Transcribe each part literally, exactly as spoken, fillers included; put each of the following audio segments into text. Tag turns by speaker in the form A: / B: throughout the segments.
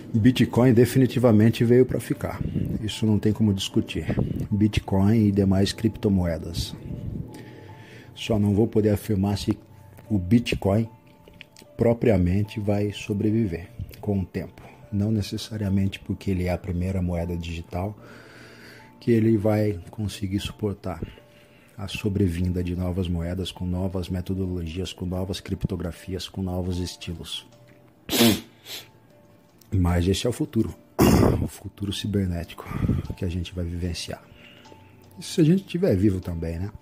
A: Bitcoin definitivamente veio para ficar. Isso não tem como discutir. Bitcoin e demais criptomoedas. Só não vou poder afirmar se o Bitcoin propriamente vai sobreviver com o tempo. Não necessariamente porque ele é a primeira moeda digital que ele vai conseguir suportar a sobrevinda de novas moedas com novas metodologias, com novas criptografias, com novos estilos. Mas esse é o futuro, o futuro cibernético que a gente vai vivenciar. Isso se a gente estiver vivo também, né?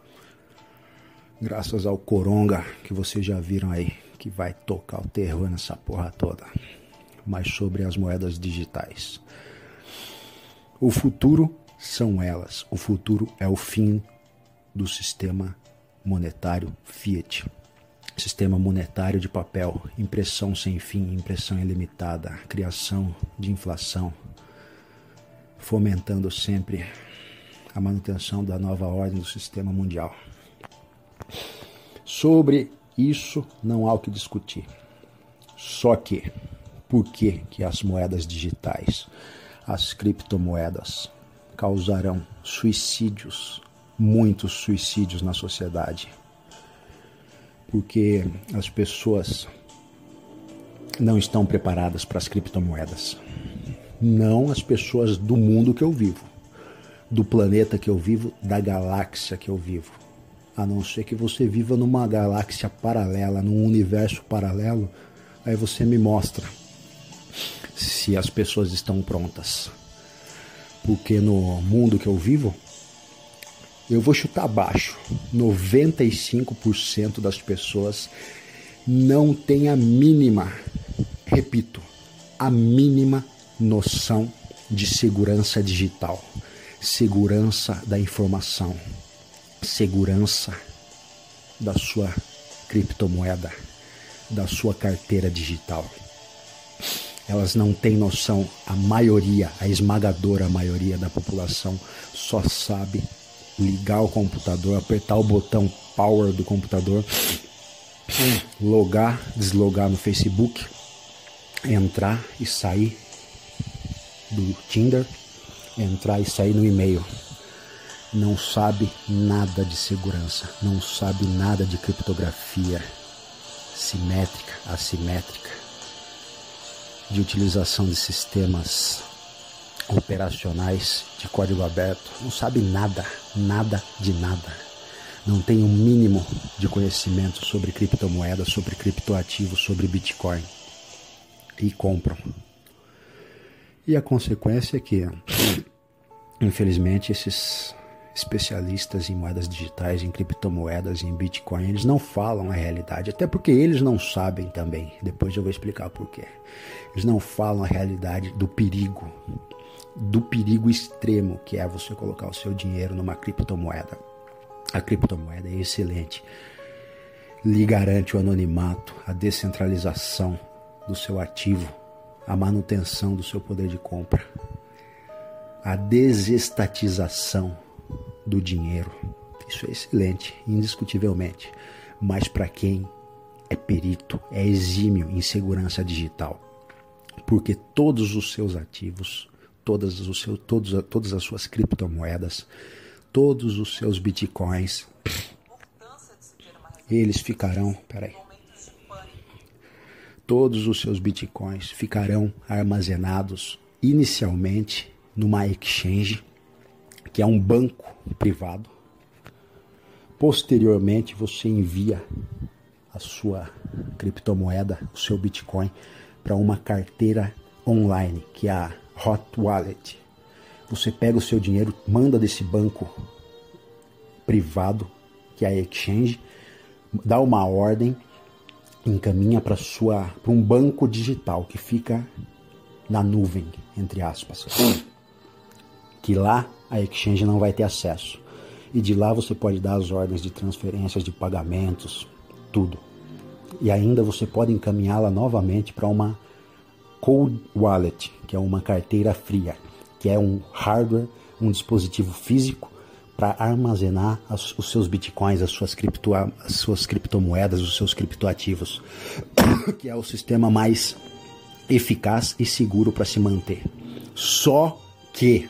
A: Graças ao Coronga, que vocês já viram aí, que vai tocar o terror nessa porra toda. Mas sobre as moedas digitais. O futuro são elas. O futuro é o fim do sistema monetário Fiat. Sistema monetário de papel, impressão sem fim, impressão ilimitada, criação de inflação, fomentando sempre a manutenção da nova ordem do sistema mundial. Sobre isso não há o que discutir. Só que, por que que as moedas digitais, as criptomoedas, causarão suicídios, muitos suicídios na sociedade? Porque as pessoas não estão preparadas para as criptomoedas. Não as pessoas do mundo que eu vivo, do planeta que eu vivo, da galáxia que eu vivo. A não ser que você viva numa galáxia paralela, num universo paralelo, aí você me mostra se as pessoas estão prontas. Porque no mundo que eu vivo, eu vou chutar baixo, noventa e cinco por cento das pessoas não tem a mínima, repito, a mínima noção de segurança digital, segurança da informação, segurança da sua criptomoeda, da sua carteira digital. Elas não têm noção, a maioria, a esmagadora maioria da população só sabe ligar o computador, apertar o botão power do computador, logar, deslogar no Facebook, entrar e sair do Tinder, entrar e sair no e-mail. Não sabe nada de segurança, não sabe nada de criptografia simétrica, assimétrica, de utilização de sistemas operacionais de código aberto, não sabe nada, nada de nada. Não tem um mínimo de conhecimento sobre criptomoedas, sobre criptoativos, sobre Bitcoin. E compram. E a consequência é que, infelizmente, esses especialistas em moedas digitais, em criptomoedas, em Bitcoin, eles não falam a realidade, até porque eles não sabem também. Depois eu vou explicar por quê. Eles não falam a realidade do perigo, do perigo extremo que é você colocar o seu dinheiro numa criptomoeda. A criptomoeda é excelente, lhe garante o anonimato, a descentralização do seu ativo, a manutenção do seu poder de compra, a desestatização do dinheiro. Isso é excelente, indiscutivelmente, mas para quem é perito, é exímio em segurança digital, porque todos os seus ativos, todas, os seus, todos, todas as suas criptomoedas, todos os seus bitcoins, eles ficarão, peraí, todos os seus bitcoins ficarão armazenados inicialmente numa exchange, que é um banco privado. Posteriormente você envia a sua criptomoeda, o seu bitcoin, para uma carteira online, que é a Hot Wallet. Você pega o seu dinheiro, manda desse banco privado, que é a exchange, dá uma ordem, encaminha para sua para um banco digital que fica na nuvem, entre aspas, que lá a exchange não vai ter acesso. E de lá você pode dar as ordens de transferências, de pagamentos, tudo. E ainda você pode encaminhá-la novamente para uma Cold Wallet, que é uma carteira fria, que é um hardware, um dispositivo físico para armazenar as, os seus bitcoins, as suas, cripto, as suas criptomoedas, os seus criptoativos, que é o sistema mais eficaz e seguro para se manter. Só que,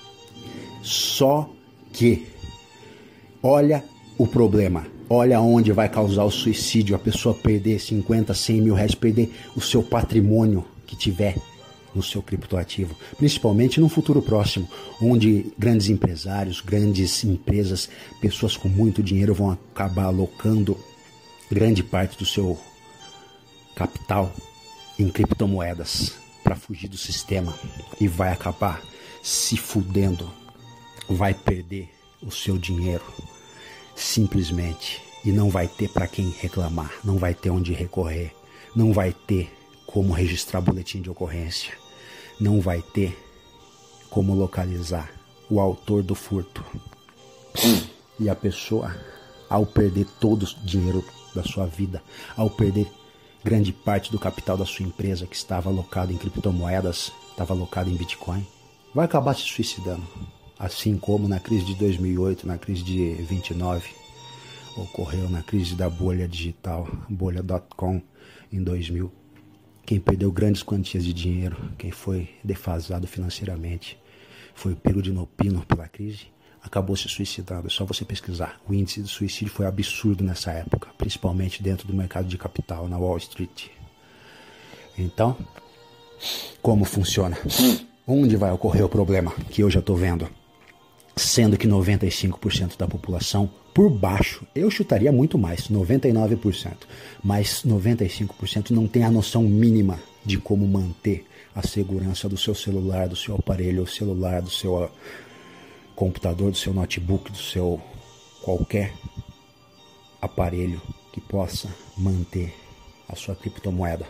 A: só que, olha o problema, olha onde vai causar o suicídio, a pessoa perder cinquenta, cem mil reais, perder o seu patrimônio que tiver no seu criptoativo, principalmente no futuro próximo, onde grandes empresários, grandes empresas, pessoas com muito dinheiro vão acabar alocando grande parte do seu capital em criptomoedas para fugir do sistema e vai acabar se fudendo, vai perder o seu dinheiro simplesmente e não vai ter para quem reclamar, não vai ter onde recorrer, não vai ter como registrar boletim de ocorrência, não vai ter como localizar o autor do furto. E a pessoa, ao perder todo o dinheiro da sua vida, ao perder grande parte do capital da sua empresa que estava alocado em criptomoedas, estava alocado em Bitcoin, vai acabar se suicidando. Assim como na crise de dois mil e oito, na crise de vinte e nove, ocorreu na crise da bolha digital, bolha ponto com em dois mil. Quem perdeu grandes quantias de dinheiro, quem foi defasado financeiramente, foi pego de nopino pela crise, acabou se suicidando. É só você pesquisar. O índice de suicídio foi absurdo nessa época, principalmente dentro do mercado de capital, na Wall Street. Então, como funciona? Onde vai ocorrer o problema que eu já estou vendo? Sendo que noventa e cinco por cento da população, por baixo, eu chutaria muito mais, noventa e nove por cento, mas noventa e cinco por cento não tem a noção mínima de como manter a segurança do seu celular, do seu aparelho celular, do seu computador, do seu notebook, do seu qualquer aparelho que possa manter a sua criptomoeda.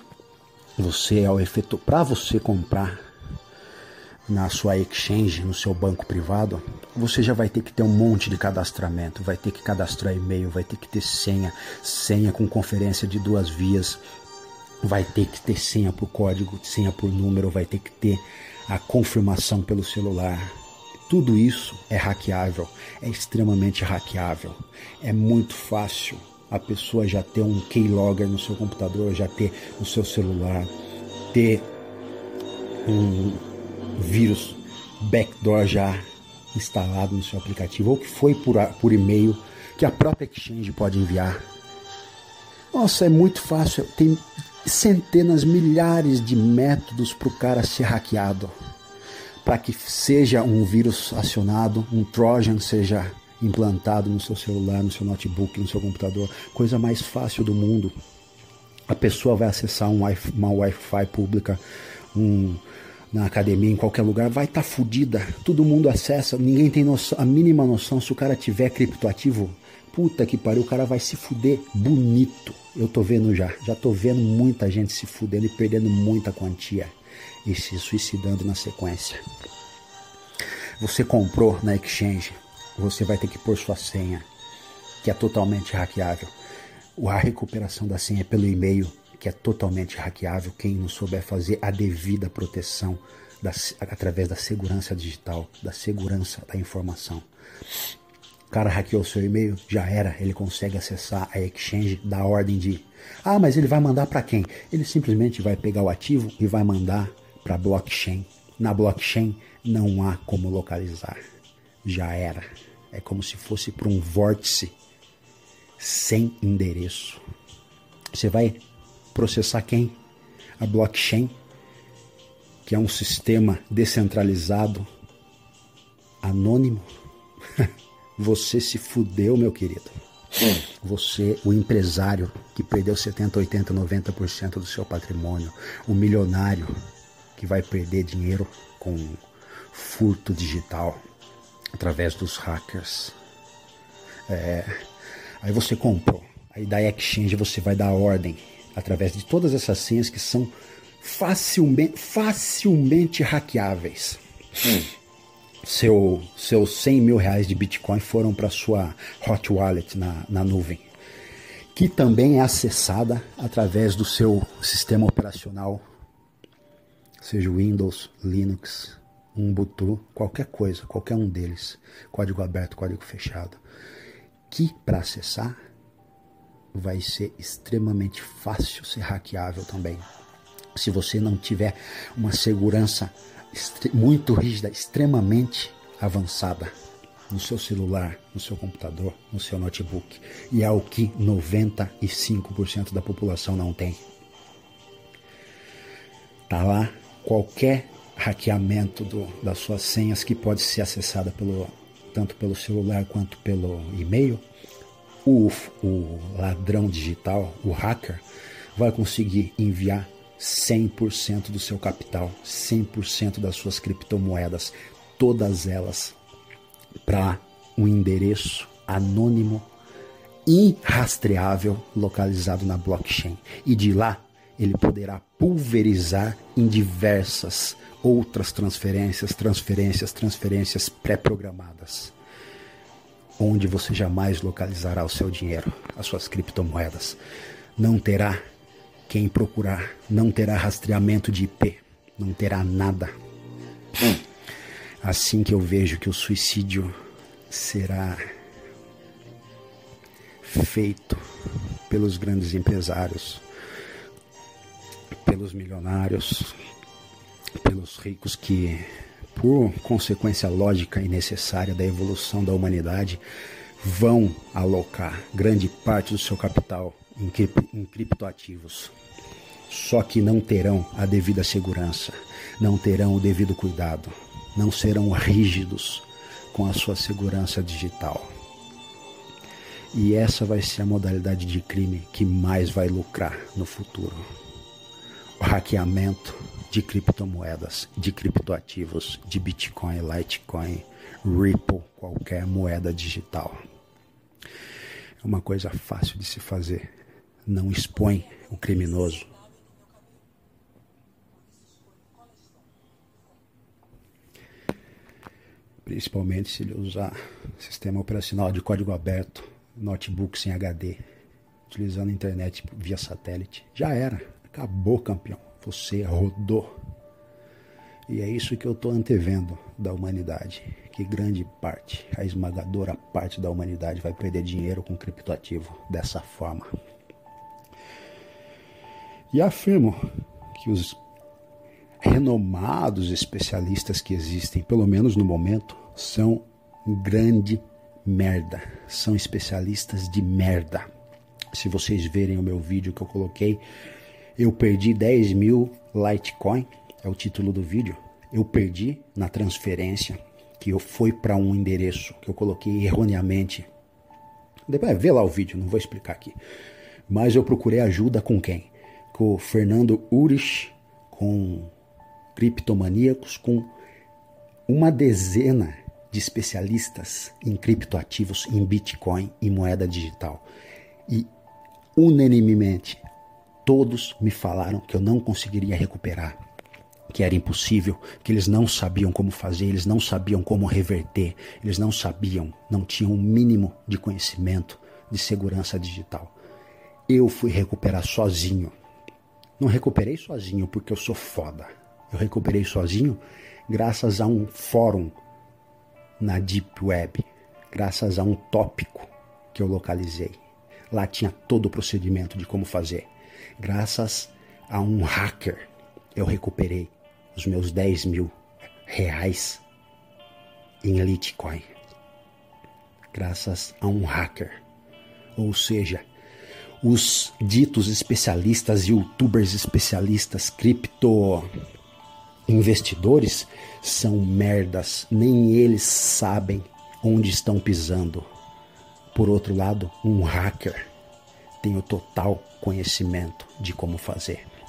A: Você é o efeito para você comprar na sua exchange, no seu banco privado, você já vai ter que ter um monte de cadastramento, vai ter que cadastrar e-mail, vai ter que ter senha, senha com conferência de duas vias, vai ter que ter senha por código, senha por número, vai ter que ter a confirmação pelo celular. Tudo isso é hackeável, é extremamente hackeável, é muito fácil a pessoa já ter um keylogger no seu computador, já ter no seu celular, ter um vírus backdoor já instalado no seu aplicativo, ou que foi por, por e-mail, que a própria exchange pode enviar. Nossa, é muito fácil, tem centenas, milhares de métodos para o cara ser hackeado, para que seja um vírus acionado, um Trojan seja implantado no seu celular, no seu notebook, no seu computador, coisa mais fácil do mundo. A pessoa vai acessar um wi- uma Wi-Fi pública, um na academia, em qualquer lugar, vai estar tá fodida. Todo mundo acessa, ninguém tem noção, a mínima noção. Se o cara tiver criptoativo, puta que pariu, o cara vai se fuder bonito. Eu tô vendo já, já tô vendo muita gente se fudendo e perdendo muita quantia e se suicidando na sequência. Você comprou na exchange, você vai ter que pôr sua senha, que é totalmente hackeável. A recuperação da senha é pelo e-mail, que é totalmente hackeável, quem não souber fazer a devida proteção da, através da segurança digital, da segurança da informação. O cara hackeou seu e-mail, já era, ele consegue acessar a exchange da ordem de... Ah, mas ele vai mandar para quem? Ele simplesmente vai pegar o ativo e vai mandar para a blockchain. Na blockchain não há como localizar, já era. É como se fosse para um vórtice sem endereço. Você vai processar quem? A blockchain, que é um sistema descentralizado, anônimo. Você se fudeu, meu querido. Você, o empresário que perdeu setenta, oitenta, noventa por cento do seu patrimônio, o milionário que vai perder dinheiro com furto digital através dos hackers. É, aí você comprou, aí da exchange você vai dar ordem através de todas essas senhas que são facilmente, facilmente hackeáveis. Hum. Seu, seus cem mil reais de Bitcoin foram para sua hot wallet na, na nuvem, que também é acessada através do seu sistema operacional, seja Windows, Linux, Ubuntu, qualquer coisa, qualquer um deles, código aberto, código fechado, que para acessar vai ser extremamente fácil ser hackeável também. se você não tiver uma segurança muito rígida, extremamente avançada no seu celular, no seu computador, no seu notebook. E é o que noventa e cinco por cento da população não tem. Tá lá qualquer hackeamento do, das suas senhas que pode ser acessada pelo, tanto pelo celular quanto pelo e-mail. O, o ladrão digital, o hacker, vai conseguir enviar cem por cento do seu capital, cem por cento das suas criptomoedas, todas elas, para um endereço anônimo, irrastreável, localizado na blockchain. E de lá, ele poderá pulverizar em diversas outras transferências, transferências, transferências pré-programadas, onde você jamais localizará o seu dinheiro, as suas criptomoedas. Não terá quem procurar, não terá rastreamento de I P, não terá nada. Assim que eu vejo que o suicídio será feito pelos grandes empresários, pelos milionários, pelos ricos que, por consequência lógica e necessária da evolução da humanidade, vão alocar grande parte do seu capital em, cripto, em criptoativos. Só que não terão a devida segurança, não terão o devido cuidado, não serão rígidos com a sua segurança digital. E essa vai ser a modalidade de crime que mais vai lucrar no futuro. O hackeamento de criptomoedas, de criptoativos, de Bitcoin, Litecoin, Ripple, qualquer moeda digital. É uma coisa fácil de se fazer. Não expõe o criminoso. Principalmente se ele usar sistema operacional de código aberto, notebook sem H D, utilizando a internet via satélite. Já era. Acabou, campeão. Você rodou. E é isso que eu estou antevendo da humanidade. Que grande parte, a esmagadora parte da humanidade vai perder dinheiro com criptoativo dessa forma. E afirmo que os renomados especialistas que existem, pelo menos no momento, são grande merda. São especialistas de merda. Se vocês verem o meu vídeo que eu coloquei, eu perdi dez mil Litecoin, é o título do vídeo. Eu perdi na transferência, que eu fui para um endereço que eu coloquei erroneamente. Depois vê lá o vídeo, não vou explicar aqui. Mas eu procurei ajuda com quem? Com o Fernando Urich, com criptomaníacos, com uma dezena de especialistas em criptoativos, em Bitcoin e moeda digital. E unanimemente, todos me falaram que eu não conseguiria recuperar, que era impossível, que eles não sabiam como fazer, eles não sabiam como reverter, eles não sabiam, não tinham um mínimo de conhecimento de segurança digital. Eu fui recuperar sozinho. Não recuperei sozinho porque eu sou foda. Eu recuperei sozinho graças a um fórum na Deep Web, graças a um tópico que eu localizei. Lá tinha todo o procedimento de como fazer. Graças a um hacker, eu recuperei os meus dez mil reais em Litecoin. Graças a um hacker. Ou seja, os ditos especialistas, youtubers especialistas, cripto investidores são merdas. Nem eles sabem onde estão pisando. Por outro lado, um hacker tem o total conhecimento de como fazer.